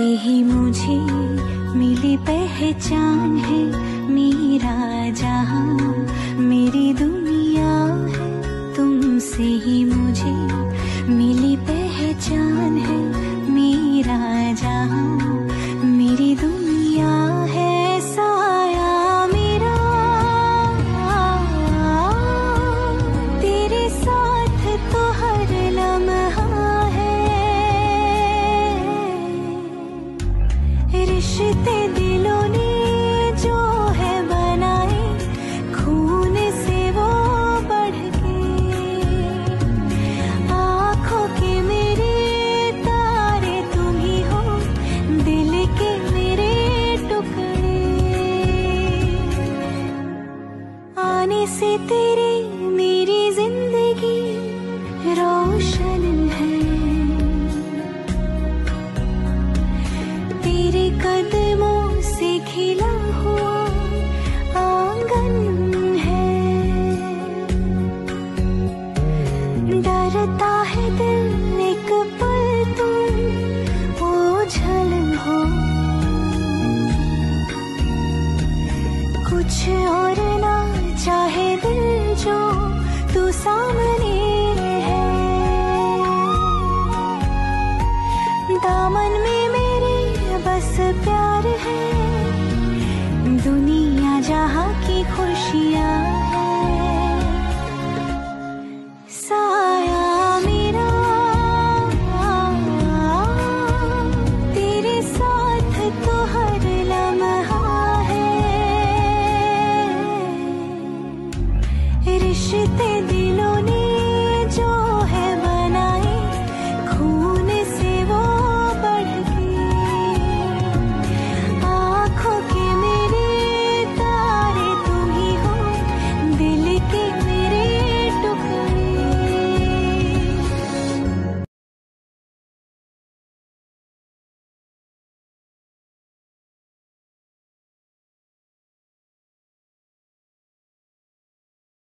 ही मुझे मिली पहचान है, मेरा जहां मेरी दुनिया है। तुमसे ही मुझे मिली पहचान है, मेरा जहां मेरी दुनिया है। साया मेरा तेरे साथ तो हर लम्हा है। रिश्ते दिलों ने जो है बनाए, खून से वो बढ़ के। आँखों के मेरे तारे तुम ही हो, दिल के मेरे टुकड़े। आने से तेरी मेरी जिंदगी रोशन है। तेरे कदमों से खिला हुआ आंगन है। डरता है दिल